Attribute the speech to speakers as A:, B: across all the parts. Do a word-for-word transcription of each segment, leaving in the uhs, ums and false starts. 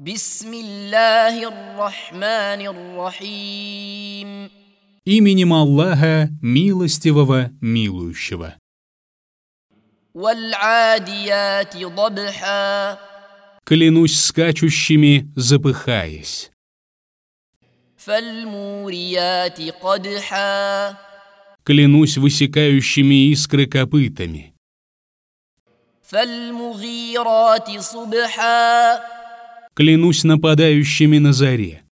A: Бисмиллахир-рахманир-рахим.
B: Именем Аллаха, милостивого, милующего.
A: Валь-адияти дабха.
B: Клянусь скачущими, запыхаясь.
A: Фаль-мурияти кадха.
B: Клянусь высекающими искры копытами.
A: Фаль-мугирати субха.
B: Клянусь нападающими на заре.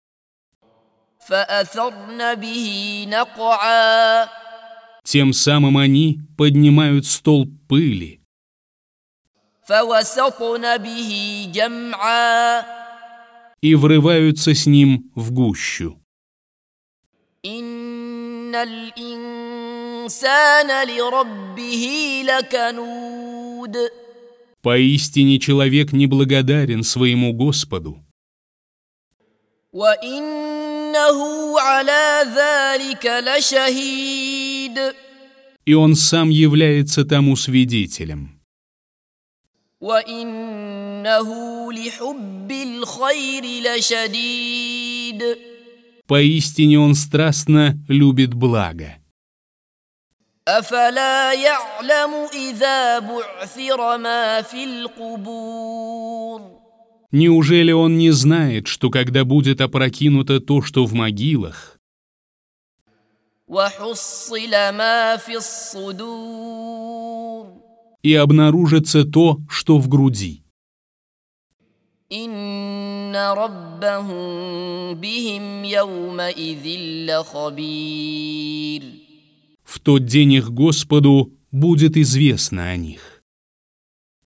A: Фа'аthарна бихи нак'а.
B: Тем самым они поднимают столб пыли.
A: Фавасатна бихи джам'а.
B: И врываются с ним в гущу.
A: Инналь инсана лираббихи лакануд.
B: Поистине человек неблагодарен своему Господу.
A: Ва иннаху аля залика лашахид.
B: И он сам является тому свидетелем.
A: Ва иннаху лихуббил хайри лашадид.
B: Поистине он страстно любит благо.
A: Афаля я'ламу иза бу'thира ма фил кубур.
B: Неужели он не знает, что когда будет опрокинуто то, что в могилах,
A: Ва хуссила ма фис-судур.
B: и обнаружится то, что в груди?
A: Инна раббахум бихим яумаидзин лахабир.
B: В тот день их Господу будет известно о них.